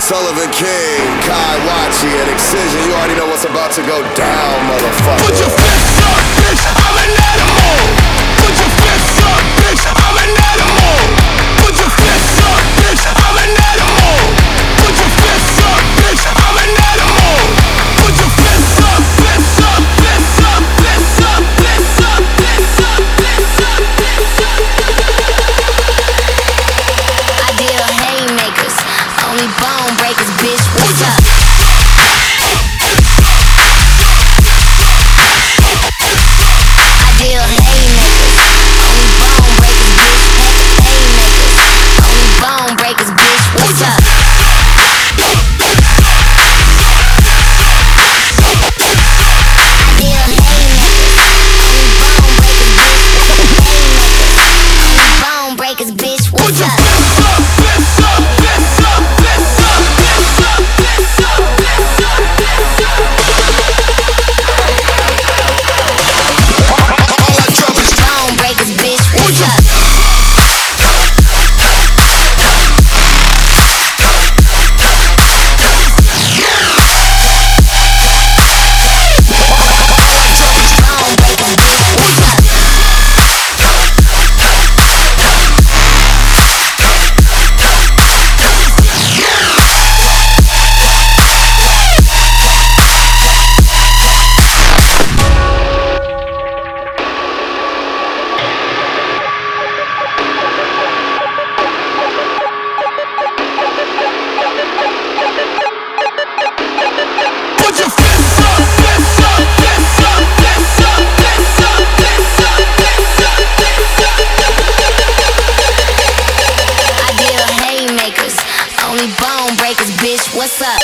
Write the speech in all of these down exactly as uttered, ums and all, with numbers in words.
Sullivan King, Kai Wachi, and Excision. You already know what's about to go down, motherfucker. Put your fists up, bitch, I'm an animal. Put your fists up, bitch, I'm an animal. Put your fists up, bitch, I'm an animal. Put your fists up, bitch, I'm an animal. Put your fists up, fists up, fists up, fists up, fists up, fists up, fists up, fists up. I deal haymakers, only bone breakers, bitch. What's up? I deal haymakers, only bone breakers, bitch. Haymakers, only bone breakers, bitch. What's up? Breakers, bitch, what's up? Fists up, fists up, fists up, fists up, fists up, fists up, fists up, fists up. All I drop is bone breakers, bitch, what's up? Put your fists up, fists up, fists up, fists up, fists up, fists up, fists up, fists up. I deal haymakers, only bone breakers, bitch, what's up?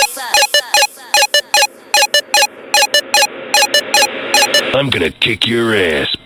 I'm gonna kick your ass,